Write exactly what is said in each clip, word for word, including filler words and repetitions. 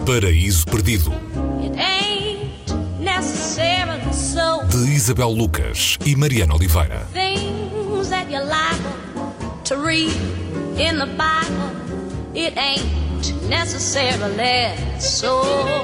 Paraíso Perdido, It ain't necessarily so. de Isabel Lucas e Mariana Oliveira. Things that you're liable to read in the Bible, it ain't necessarily so.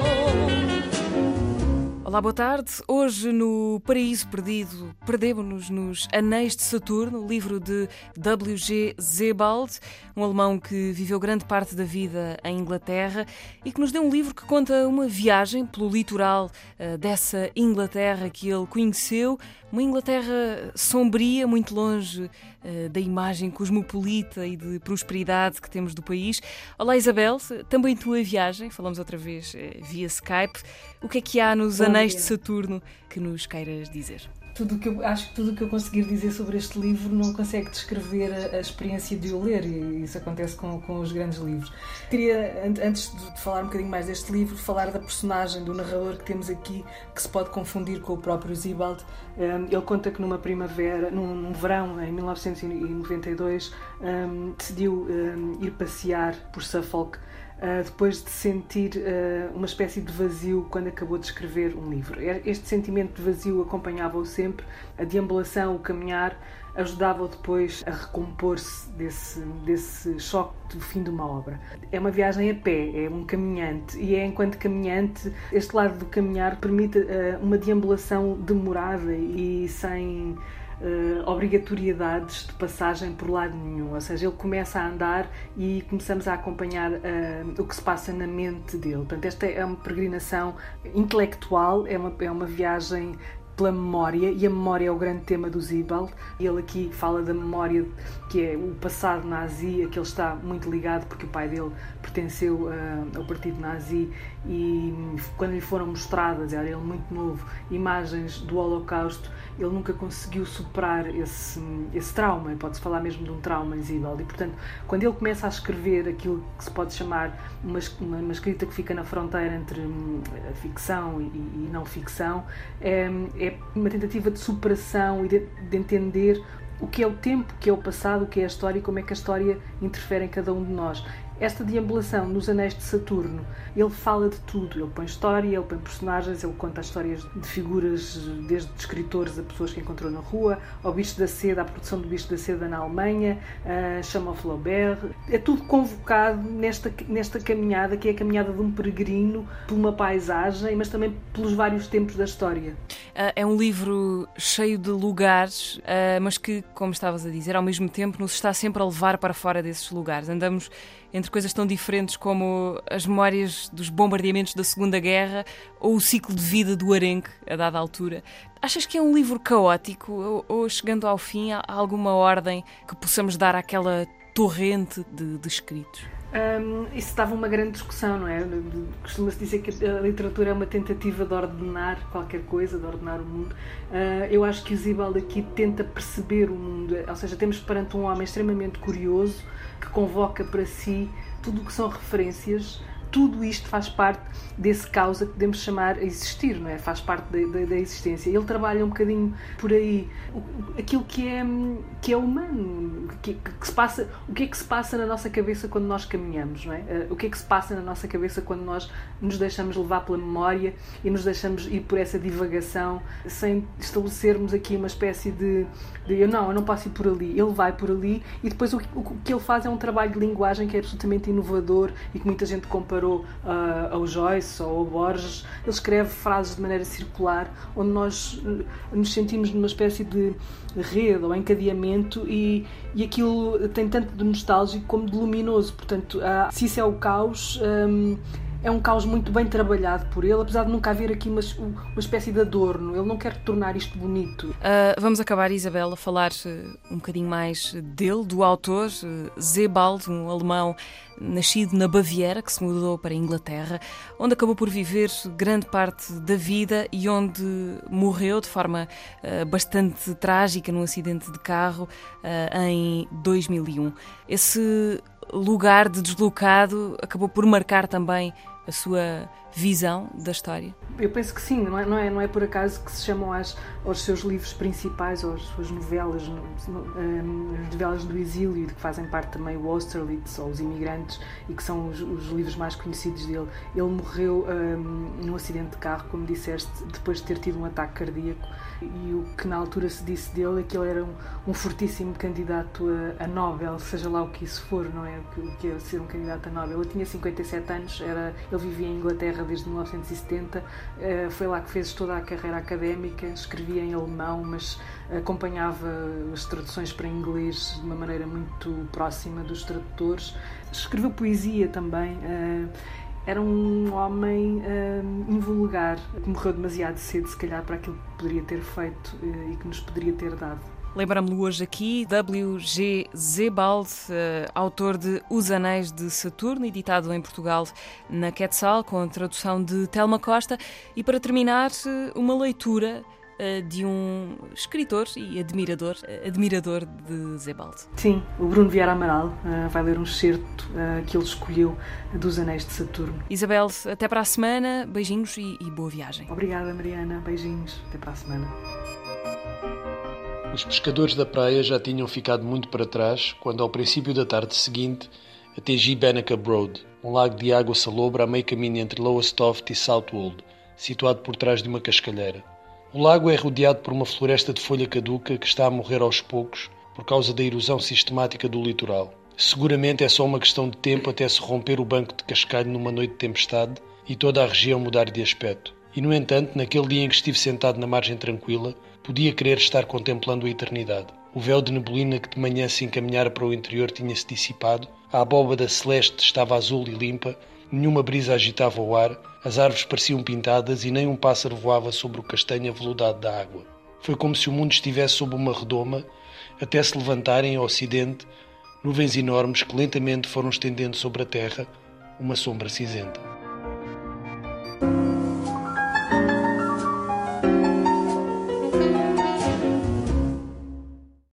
Olá, boa tarde. Hoje no Paraíso Perdido perdemos-nos nos Anéis de Saturno, livro de W G Sebald, um alemão que viveu grande parte da vida em Inglaterra e que nos deu um livro que conta uma viagem pelo litoral uh, dessa Inglaterra que ele conheceu, uma Inglaterra sombria, muito longe uh, da imagem cosmopolita e de prosperidade que temos do país. Olá, Isabel, também tua viagem, falamos outra vez uh, via Skype. O que é que há nos Bom Anéis dia. de Saturno que nos queiras dizer? Tudo que eu, acho que tudo o que eu conseguir dizer sobre este livro não consegue descrever a, a experiência de o ler, e isso acontece com, com os grandes livros. Queria, an- antes de, de falar um bocadinho mais deste livro, falar da personagem, do narrador que temos aqui, que se pode confundir com o próprio Sebald. Um, ele conta que numa primavera, num, num verão, em mil novecentos e noventa e dois, um, decidiu um, ir passear por Suffolk, Uh, depois de sentir uh, uma espécie de vazio quando acabou de escrever um livro. Este sentimento de vazio acompanhava-o sempre, a deambulação, o caminhar, ajudava-o depois a recompor-se desse, desse choque do fim de uma obra. É uma viagem a pé, é um caminhante, e é enquanto caminhante, este lado do caminhar permite uh, uma deambulação demorada e sem Uh, obrigatoriedades de passagem por lado nenhum, ou seja, ele começa a andar e começamos a acompanhar uh, o que se passa na mente dele. Portanto, esta é uma peregrinação intelectual, é uma, é uma viagem pela memória, e a memória é o grande tema do Sebald. Ele aqui fala da memória, que é o passado nazi, a que ele está muito ligado porque o pai dele pertenceu uh, ao partido nazi, e quando lhe foram mostradas, era ele muito novo, imagens do Holocausto, ele nunca conseguiu superar esse, esse trauma, pode-se falar mesmo de um trauma em Sebald, e portanto, quando ele começa a escrever aquilo que se pode chamar uma, uma, uma escrita que fica na fronteira entre hum, a ficção e, e não ficção, é, é uma tentativa de superação e de, de entender o que é o tempo, o que é o passado, o que é a história e como é que a história interfere em cada um de nós. Esta deambulação nos Anéis de Saturno, ele fala de tudo, ele põe história, ele põe personagens, ele conta histórias de figuras, desde de escritores a pessoas que encontrou na rua, ao Bicho da Seda, à produção do Bicho da Seda na Alemanha, a Chama of Flaubert. É tudo convocado nesta, nesta caminhada, que é a caminhada de um peregrino por uma paisagem, mas também pelos vários tempos da história. É um livro cheio de lugares, mas que, como estavas a dizer, ao mesmo tempo nos está sempre a levar para fora desses lugares. Andamos entre coisas tão diferentes como as memórias dos bombardeamentos da Segunda Guerra ou o ciclo de vida do arenque, a dada altura. Achas que é um livro caótico ou, ou chegando ao fim, há alguma ordem que possamos dar àquela torrente de, de escritos? Um, isso dava uma grande discussão, não é? Costuma-se dizer que a literatura é uma tentativa de ordenar qualquer coisa, de ordenar o mundo. Uh, eu acho que o Sebald aqui tenta perceber o mundo, ou seja, temos perante um homem extremamente curioso que convoca para si tudo o que são referências. Tudo isto faz parte desse caos que podemos chamar a existir, não é? Faz parte da, da, da existência. Ele trabalha um bocadinho por aí o, aquilo que é, que é humano, que, que se passa, o que é que se passa na nossa cabeça quando nós caminhamos, não é? O que é que se passa na nossa cabeça quando nós nos deixamos levar pela memória e nos deixamos ir por essa divagação sem estabelecermos aqui uma espécie de, de eu não, eu não posso ir por ali, ele vai por ali, e depois o, o, o que ele faz é um trabalho de linguagem que é absolutamente inovador e que muita gente comparou Uh, ao Joyce ou ao Borges. Ele escreve frases de maneira circular, onde nós uh, nos sentimos numa espécie de rede ou encadeamento, e, e aquilo tem tanto de nostálgico como de luminoso. Portanto, uh, se isso é o caos, um, é um caos muito bem trabalhado por ele, apesar de nunca haver aqui uma, uma espécie de adorno. Ele não quer tornar isto bonito. Uh, vamos acabar, Isabel, a falar uh, um bocadinho mais dele, do autor, uh, Sebald, um alemão nascido na Baviera, que se mudou para a Inglaterra, onde acabou por viver grande parte da vida e onde morreu de forma uh, bastante trágica num acidente de carro uh, em dois mil e um. Esse lugar de deslocado acabou por marcar também a sua visão da história? Eu penso que sim, não é, não é, não é por acaso que se chamam às, aos seus livros principais, ou às suas novelas, no, um, as novelas do exílio, de que fazem parte também o Austerlitz, ou Os Imigrantes, e que são os, os livros mais conhecidos dele. Ele morreu um, num acidente de carro, como disseste, depois de ter tido um ataque cardíaco, e o que na altura se disse dele é que ele era um, um fortíssimo candidato a, a Nobel, seja lá o que isso for, não é? O que é ser um candidato a Nobel. Ele tinha cinquenta e sete anos, era, ele vivia em Inglaterra desde mil novecentos e setenta, uh, foi lá que fez toda a carreira académica, escrevia em alemão, mas acompanhava as traduções para inglês de uma maneira muito próxima dos tradutores. Escreveu poesia também. Uh, Era um homem uh, invulgar, que morreu demasiado cedo, se calhar, para aquilo que poderia ter feito uh, e que nos poderia ter dado. Lembra-me hoje aqui W G Sebald, uh, autor de Os Anéis de Saturno, editado em Portugal na Quetzal, com a tradução de Telma Costa. E para terminar, uma leitura de um escritor e admirador, admirador de Sebald. Sim, o Bruno Vieira Amaral uh, vai ler um excerto uh, que ele escolheu dos Anéis de Saturno. Isabel, até para a semana, beijinhos e, e boa viagem. Obrigada, Mariana, beijinhos, até para a semana. Os pescadores da praia já tinham ficado muito para trás quando, ao princípio da tarde seguinte, atingi Bannockburn Broad, um lago de água salobra a meio caminho entre Lowestoft e Southwold, situado por trás de uma cascalheira. O lago é rodeado por uma floresta de folha caduca que está a morrer aos poucos por causa da erosão sistemática do litoral. Seguramente é só uma questão de tempo até se romper o banco de cascalho numa noite de tempestade e toda a região mudar de aspecto. E, no entanto, naquele dia em que estive sentado na margem tranquila, podia querer estar contemplando a eternidade. O véu de neblina que de manhã se encaminhara para o interior tinha-se dissipado, a abóbada celeste estava azul e limpa, nenhuma brisa agitava o ar, as árvores pareciam pintadas e nem um pássaro voava sobre o castanho aveludado da água. Foi como se o mundo estivesse sob uma redoma, até se levantarem ao ocidente nuvens enormes que lentamente foram estendendo sobre a terra uma sombra cinzenta.